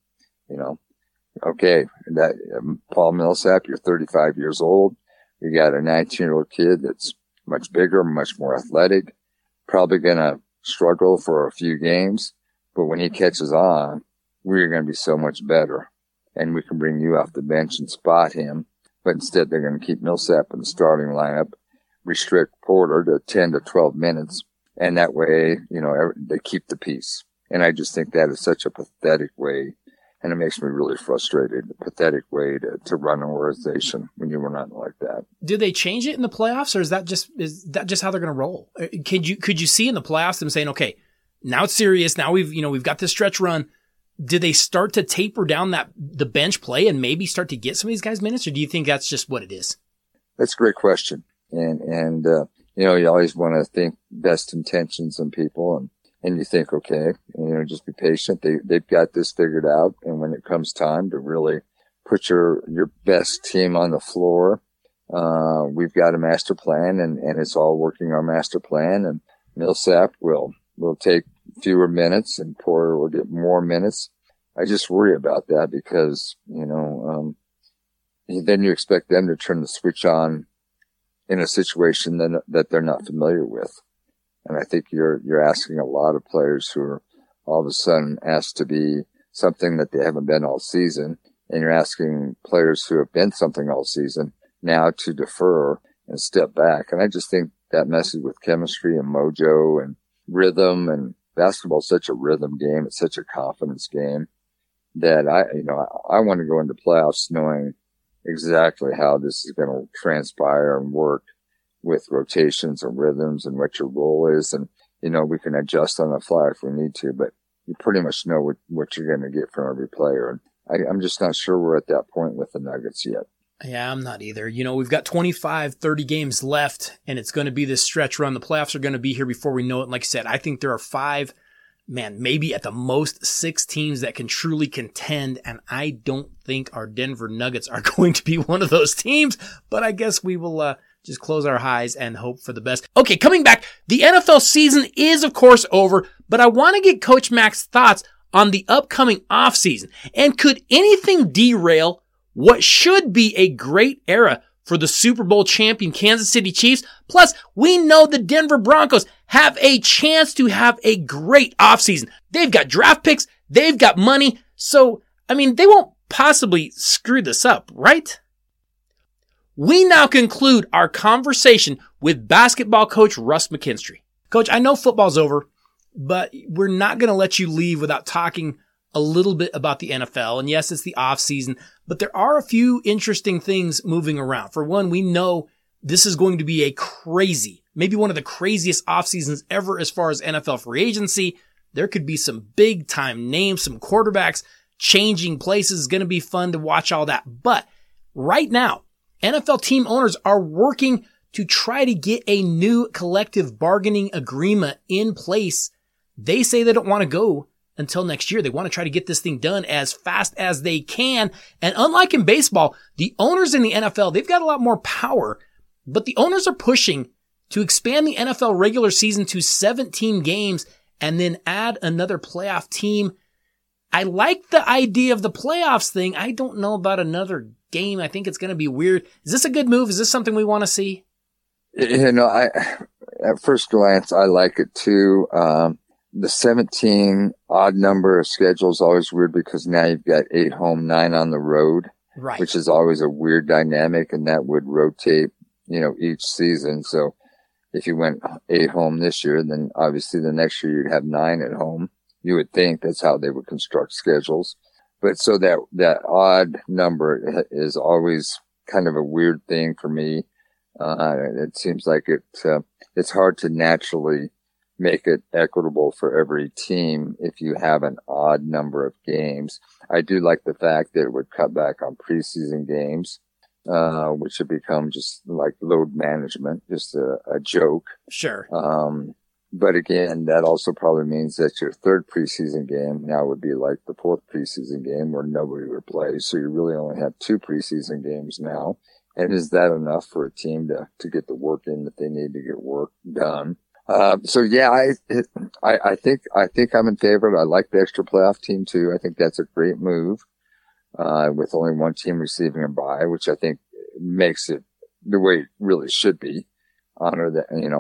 Okay, that Paul Millsap, you're 35 years old. You got a 19-year-old kid that's much bigger, much more athletic, probably going to struggle for a few games. But when he catches on, we're going to be so much better. And we can bring you off the bench and spot him. But instead, they're going to keep Millsap in the starting lineup, restrict Porter to 10 to 12 minutes. And that way, they keep the peace. And I just think that is such a pathetic way. And it makes me really frustrated, a pathetic way to run an organization when you run out like that. Do they change it in the playoffs, or is that just how they're going to roll? Could you see in the playoffs them saying, okay, now it's serious. Now we've got this stretch run. Do they start to taper down the bench play and maybe start to get some of these guys minutes, or do you think that's just what it is? That's a great question. And you always want to think best intentions in people and you think, okay, just be patient. They've got this figured out. And when it comes time to really put your best team on the floor, we've got a master plan and it's all working our master plan. And Millsap will take fewer minutes and Porter will get more minutes. I just worry about that because, then you expect them to turn the switch on in a situation that they're not familiar with. And I think you're asking a lot of players who are all of a sudden asked to be something that they haven't been all season. And you're asking players who have been something all season now to defer and step back. And I just think that messes with chemistry and mojo and rhythm. And basketball is such a rhythm game. It's such a confidence game that I want to go into playoffs knowing exactly how this is going to transpire and work with rotations and rhythms and what your role is. And, we can adjust on the fly if we need to, but you pretty much know what you're going to get from every player. And I'm just not sure we're at that point with the Nuggets yet. Yeah, I'm not either. We've got 25, 30 games left, and it's going to be this stretch run. The playoffs are going to be here before we know it. Like I said, I think there are 5, maybe at the most 6 teams that can truly contend, and I don't think our Denver Nuggets are going to be one of those teams, but I guess we will just close our eyes and hope for the best. Okay, coming back, the NFL season is, of course, over, but I want to get Coach Mac's thoughts on the upcoming offseason. And could anything derail what should be a great era for the Super Bowl champion Kansas City Chiefs? Plus, we know the Denver Broncos have a chance to have a great offseason. They've got draft picks, they've got money, so, they won't possibly screw this up, right? We now conclude our conversation with basketball coach Russ McKinstry. Coach, I know football's over, but we're not going to let you leave without talking a little bit about the NFL. And yes, it's the off season, but there are a few interesting things moving around. For one, we know this is going to be a crazy, maybe one of the craziest off seasons ever as far as NFL free agency. There could be some big time names, some quarterbacks changing places. It's going to be fun to watch all that. But right now, NFL team owners are working to try to get a new collective bargaining agreement in place. They say they don't want to go until next year. They want to try to get this thing done as fast as they can. And unlike in baseball, the owners in the NFL, they've got a lot more power, but the owners are pushing to expand the NFL regular season to 17 games and then add another playoff team. I like the idea of the playoffs thing. I don't know about another game. I think it's going to be weird. Is this a good move? Is this something we want to see? At first glance, I like it too. The 17 odd number of schedule is always weird because now you've got 8 home, 9 on the road, right? Which is always a weird dynamic, and that would rotate, each season. So if you went 8 home this year, then obviously the next year you'd have 9 at home. You would think that's how they would construct schedules. But so that odd number is always kind of a weird thing for me. It seems like it's hard to naturally make it equitable for every team if you have an odd number of games. I do like the fact that it would cut back on preseason games, which would become just like load management, just a joke. Sure. But again, that also probably means that your third preseason game now would be like the fourth preseason game where nobody would play. So you really only have 2 preseason games now. And is that enough for a team to get the work in that they need to get work done? So yeah, I think I'm in favor. I like the extra playoff team too. I think that's a great move, with only one team receiving a bye, which I think makes it the way it really should be. Honor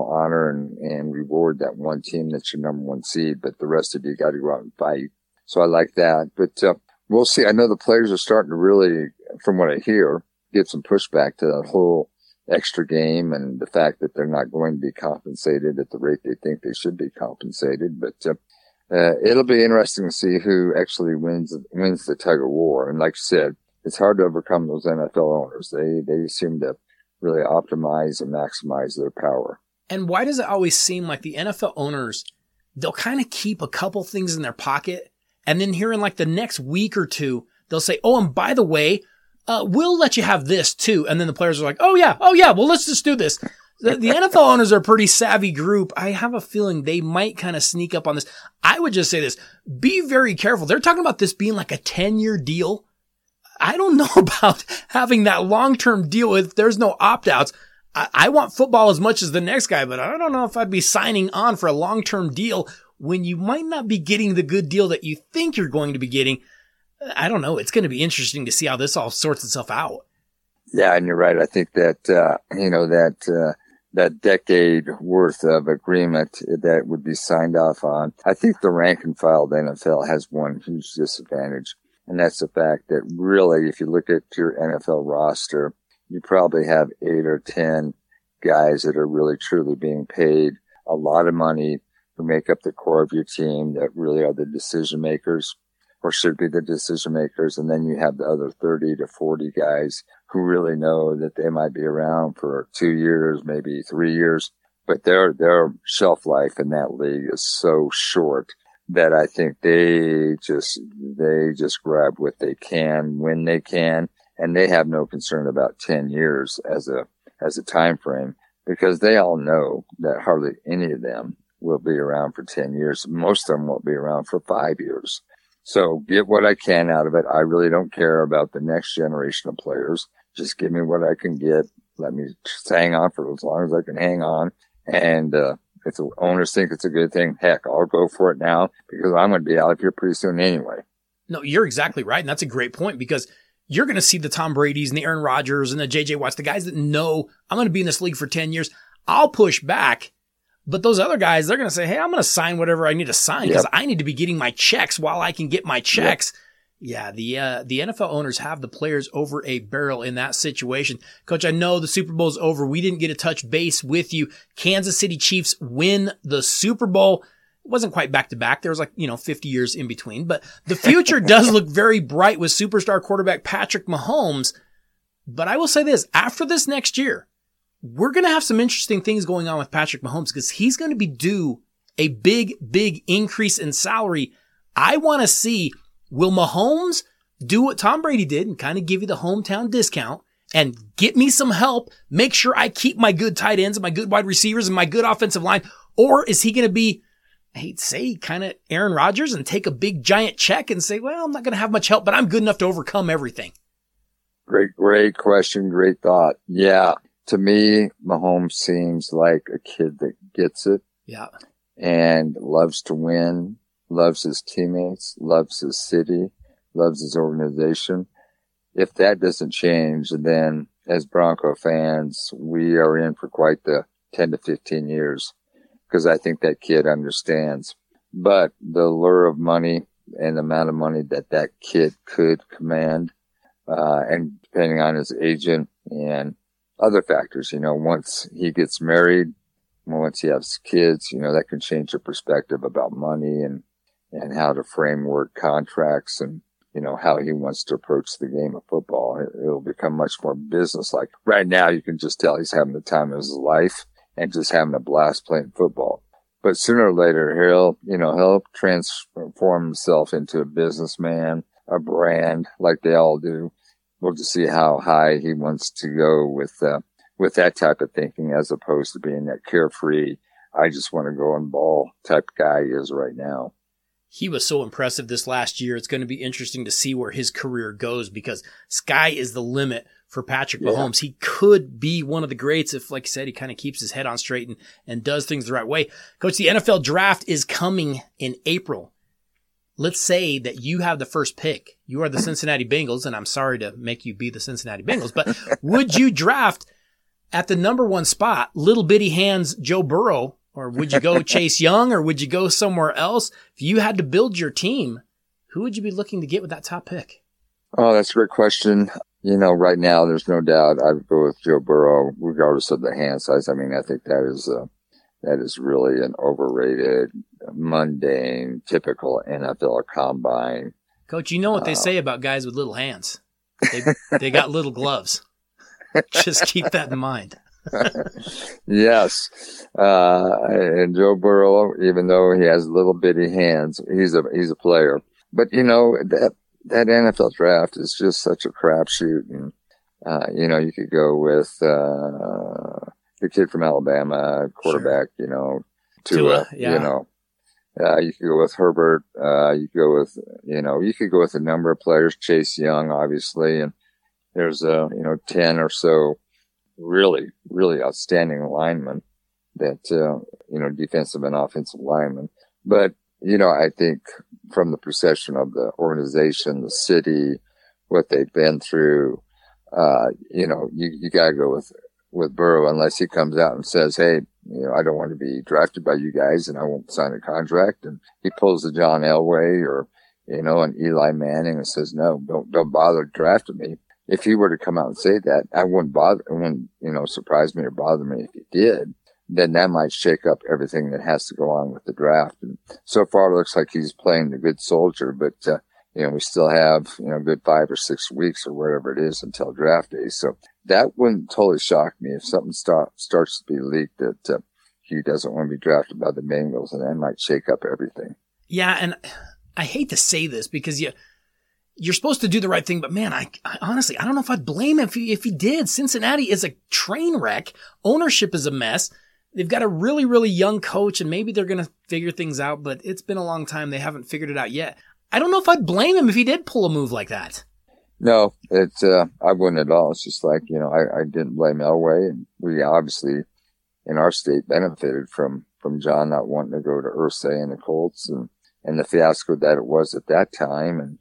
and reward that one team that's your number 1 seed, but the rest of you got to go out and fight. So I like that, but, we'll see. I know the players are starting to really, from what I hear, give some pushback to that whole extra game and the fact that they're not going to be compensated at the rate they think they should be compensated. But it'll be interesting to see who actually wins the tug of war. And like you said, it's hard to overcome those NFL owners. They seem to really optimize and maximize their power. And why does it always seem like the NFL owners, they'll kind of keep a couple things in their pocket, and then here in like the next week or two, they'll say, oh, and by the way, we'll let you have this too. And then the players are like, oh yeah, well, let's just do this. The NFL owners are a pretty savvy group. I have a feeling they might kind of sneak up on this. I would just say this, be very careful. They're talking about this being like a 10-year deal. I don't know about having that long-term deal if there's no opt-outs. I want football as much as the next guy, but I don't know if I'd be signing on for a long-term deal when you might not be getting the good deal that you think you're going to be getting. I don't know. It's going to be interesting to see how this all sorts itself out. Yeah, and you're right. I think that, that decade worth of agreement that would be signed off on. I think the rank and file of the NFL has one huge disadvantage. And that's the fact that really, if you look at your NFL roster, you probably have 8 or 10 guys that are really truly being paid a lot of money who make up the core of your team that really are the decision makers or should be the decision makers. And then you have the other 30 to 40 guys who really know that they might be around for 2 years, maybe 3 years, but their shelf life in that league is so short that I think they just grab what they can when they can, and they have no concern about 10 years as a time frame, because they all know that hardly any of them will be around for 10 years. Most of them won't be around for 5 years. So get what I can out of it. I really don't care about the next generation of players. Just give me what I can get. Let me just hang on for as long as I can hang on. And, if the owners think it's a good thing, heck, I'll go for it now because I'm going to be out of here pretty soon anyway. No, you're exactly right. And that's a great point because you're going to see the Tom Brady's and the Aaron Rodgers and the J.J. Watts, the guys that know I'm going to be in this league for 10 years. I'll push back. But those other guys, they're going to say, hey, I'm going to sign whatever I need to sign because I need to be getting my checks while I can get my checks. Yeah, the NFL owners have the players over a barrel in that situation. Coach, I know the Super Bowl is over. We didn't get to touch base with you. Kansas City Chiefs win the Super Bowl. It wasn't quite back to back. There was 50 years in between, but the future does look very bright with superstar quarterback Patrick Mahomes. But I will say this, after this next year, we're going to have some interesting things going on with Patrick Mahomes because he's going to be due a big, big increase in salary. I want to see, will Mahomes do what Tom Brady did and kind of give you the hometown discount and get me some help, make sure I keep my good tight ends and my good wide receivers and my good offensive line? Or is he going to be, I hate to say, kind of Aaron Rodgers and take a big giant check and say, well, I'm not going to have much help, but I'm good enough to overcome everything? Great question. Great thought. Yeah. To me, Mahomes seems like a kid that gets it. Yeah. and loves to win, loves his teammates, loves his city, loves his organization. If that doesn't change, then as Bronco fans, we are in for quite the 10 to 15 years, because I think that kid understands. But the lure of money and the amount of money that kid could command, and depending on his agent and other factors, once he gets married, once he has kids, that can change your perspective about money and how to framework contracts and, how he wants to approach the game of football. It'll become much more business-like. Right now, you can just tell he's having the time of his life and just having a blast playing football. But sooner or later, he'll transform himself into a businessman, a brand, like they all do. We'll just see how high he wants to go with that type of thinking, as opposed to being that carefree, I just want to go and ball type guy he is right now. He was so impressive this last year. It's going to be interesting to see where his career goes, because sky is the limit for Patrick Mahomes. He could be one of the greats if, like I said, he kind of keeps his head on straight and does things the right way. Coach, the NFL draft is coming in April. Let's say that you have the first pick. You are the Cincinnati Bengals, and I'm sorry to make you be the Cincinnati Bengals, but would you draft at the number 1 spot, little bitty hands Joe Burrow, or would you go Chase Young, or would you go somewhere else? If you had to build your team, who would you be looking to get with that top pick? Oh, that's a great question. Right now, there's no doubt I would go with Joe Burrow, regardless of the hand size. I mean, I think that is really an overrated, mundane, typical NFL combine. Coach, you know what they say about guys with little hands. They got little gloves. Just keep that in mind. Yes. And Joe Burrow, even though he has little bitty hands, he's a player. But that NFL draft is just such a crapshoot. And, you could go with, the kid from Alabama, quarterback, Tua, yeah. You could go with Herbert. You could go with a number of players, Chase Young, obviously. And there's 10 or so really, really outstanding linemen that, defensive and offensive linemen. But, I think from the perception of the organization, the city, what they've been through, you gotta go with Burrow, unless he comes out and says, hey, I don't want to be drafted by you guys and I won't sign a contract. And he pulls the John Elway or, an Eli Manning and says, no, don't bother drafting me. If he were to come out and say that, it wouldn't surprise me or bother me if he did. Then that might shake up everything that has to go on with the draft. And so far, it looks like he's playing the good soldier, but, we still have, a good 5 or 6 weeks or whatever it is until draft day. So that wouldn't totally shock me if something starts to be leaked that, he doesn't want to be drafted by the Bengals, and that might shake up everything. Yeah. And I hate to say this because you're supposed to do the right thing, but man, I honestly, I don't know if I'd blame him if he did. Cincinnati is a train wreck. Ownership is a mess. They've got a really, really young coach, and maybe they're going to figure things out, but it's been a long time. They haven't figured it out yet. I don't know if I'd blame him if he did pull a move like that. No, I wouldn't at all. It's just like, I didn't blame Elway, and we obviously in our state benefited from John not wanting to go to Irsay and the Colts and the fiasco that it was at that time. And,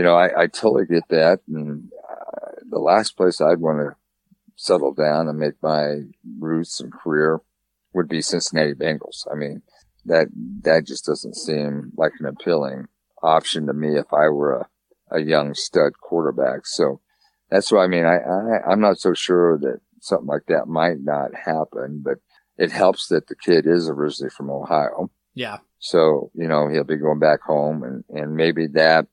I totally get that. And the last place I'd want to settle down and make my roots and career would be Cincinnati Bengals. I mean, that just doesn't seem like an appealing option to me if I were a young stud quarterback. So that's why, I'm not so sure that something like that might not happen, but it helps that the kid is originally from Ohio. Yeah. So, he'll be going back home and maybe that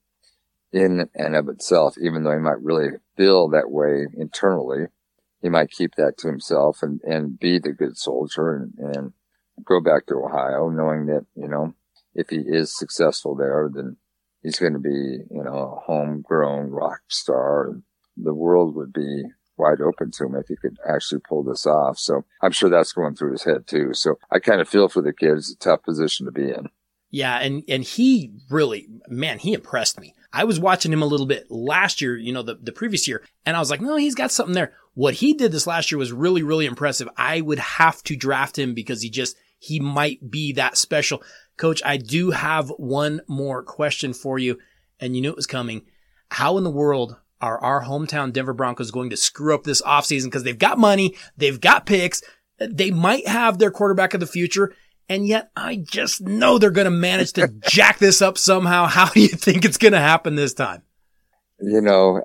in and of itself, even though he might really feel that way internally, he might keep that to himself and be the good soldier and go back to Ohio, knowing that, if he is successful there, then he's going to be, a homegrown rock star. The world would be wide open to him if he could actually pull this off. So I'm sure that's going through his head too. So I kind of feel for the kid. It's a tough position to be in. Yeah. And he really, man, he impressed me. I was watching him a little bit last year, the previous year, and I was like, no, he's got something there. What he did this last year was really, really impressive. I would have to draft him because he might be that special. Coach, I do have one more question for you, and you knew it was coming. How in the world are our hometown Denver Broncos going to screw up this offseason? Because they've got money, they've got picks, they might have their quarterback of the future, and yet I just know they're going to manage to jack this up somehow. How do you think it's going to happen this time? You know,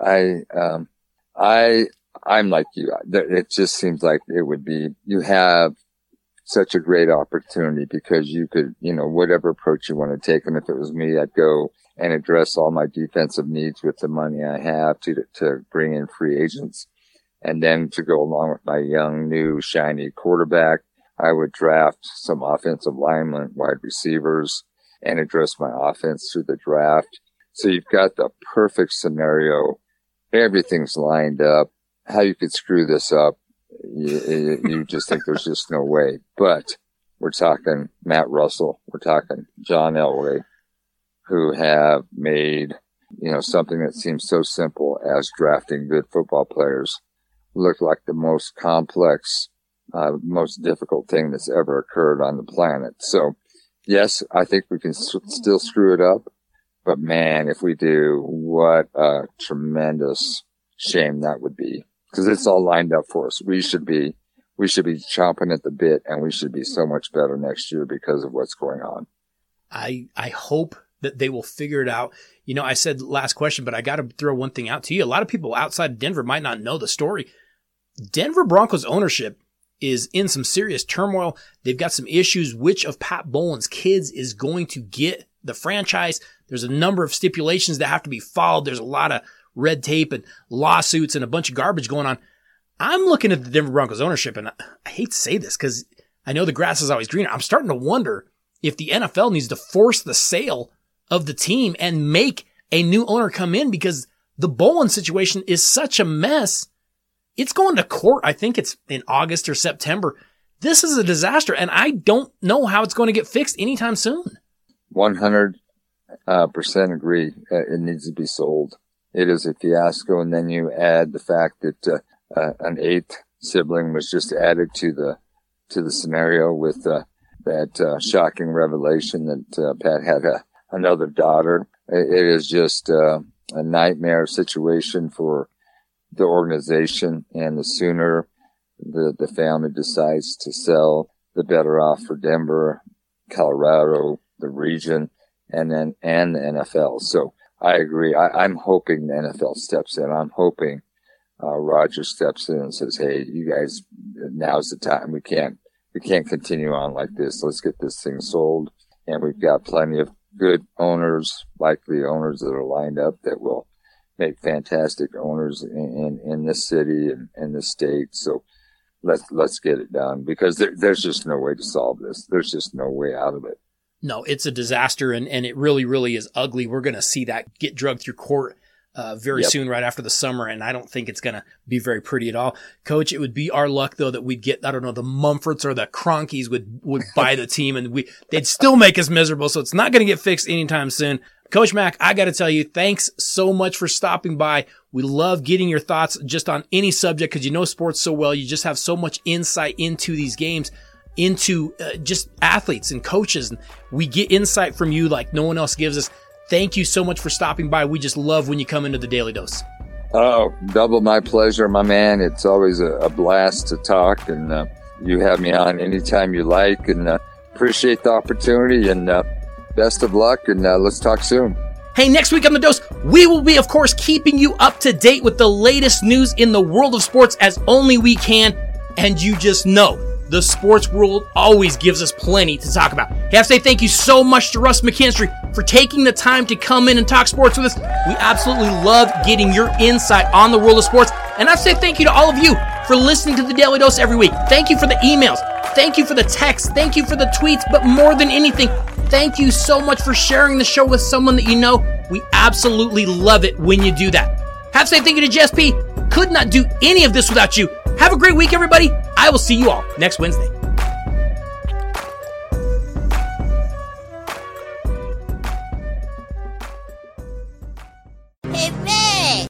I'm like you. It just seems like it would be, you have such a great opportunity because you could, you know, whatever approach you want to take. And if it was me, I'd go and address all my defensive needs with the money I have to bring in free agents. And then to go along with my young, new, shiny quarterback, I would draft some offensive linemen, wide receivers, and address my offense through the draft. So you've got the perfect scenario. Everything's lined up. How you could screw this up, you just think there's just no way. But we're talking Matt Russell. We're talking John Elway, who have made, you know, something that seems so simple as drafting good football players look like the most complex, most difficult thing that's ever occurred on the planet. So, yes, I think we can still screw it up. But, man, if we do, what a tremendous shame that would be. Because it's all lined up for us. We should be chomping at the bit, and we should be so much better next year because of what's going on. I hope that they will figure it out. You know, I said last question, but I got to throw one thing out to you. A lot of people outside of Denver might not know the story. Denver Broncos ownership is in some serious turmoil. They've got some issues. Which of Pat Bowlen's kids is going to get the franchise? There's a number of stipulations that have to be followed. There's a lot of red tape and lawsuits and a bunch of garbage going on. I'm looking at the Denver Broncos ownership, and I hate to say this because I know the grass is always greener. I'm starting to wonder if the NFL needs to force the sale of the team and make a new owner come in, because the Bowlen situation is such a mess. It's going to court. I think it's in August or September. This is a disaster, and I don't know how it's going to get fixed anytime soon. 100% agree. It needs to be sold. It is a fiasco, and then you add the fact that an eighth sibling was just added to the scenario with that shocking revelation that Pat had another daughter. It is just a nightmare situation for the organization, and the sooner the family decides to sell, the better off for Denver, Colorado, the region, and the NFL. So I agree. I'm hoping the NFL steps in. I'm hoping Roger steps in and says, "Hey, you guys, now's the time. We can't continue on like this. Let's get this thing sold." And we've got plenty of good owners, likely owners that are lined up that will make fantastic owners in this city and in this state. So let's get it done, because there's just no way to solve this. There's just no way out of it. No, it's a disaster, and it really, really is ugly. We're going to see that get dragged through court very soon, right after the summer, and I don't think it's going to be very pretty at all. Coach, it would be our luck, though, that we'd get, I don't know, the Mumfords or the Cronkies would buy the team, and they'd still make us miserable, so it's not going to get fixed anytime soon. Coach Mack, I got to tell you, thanks so much for stopping by. We love getting your thoughts just on any subject, because you know sports so well. You just have so much insight into these games, into just athletes and coaches, and we get insight from you like no one else gives us. Thank you so much for stopping by. We just love when you come into the Daily Dose. Oh, double my pleasure, my man. It's always a blast to talk, and you have me on anytime you like, and appreciate the opportunity, and best of luck, and let's talk soon. Hey, next week on The Dose, we will be, of course, keeping you up to date with the latest news in the world of sports as only we can, and you just know the sports world always gives us plenty to talk about. Hey, I have to say thank you so much to Russ McKinstry for taking the time to come in and talk sports with us. We absolutely love getting your insight on the world of sports. And I have to say thank you to all of you for listening to the Daily Dose every week. Thank you for the emails. Thank you for the texts. Thank you for the tweets. But more than anything, thank you so much for sharing the show with someone that you know. We absolutely love it when you do that. Have to say thank you to Jess P. Could not do any of this without you. Have a great week, everybody. I will see you all next Wednesday.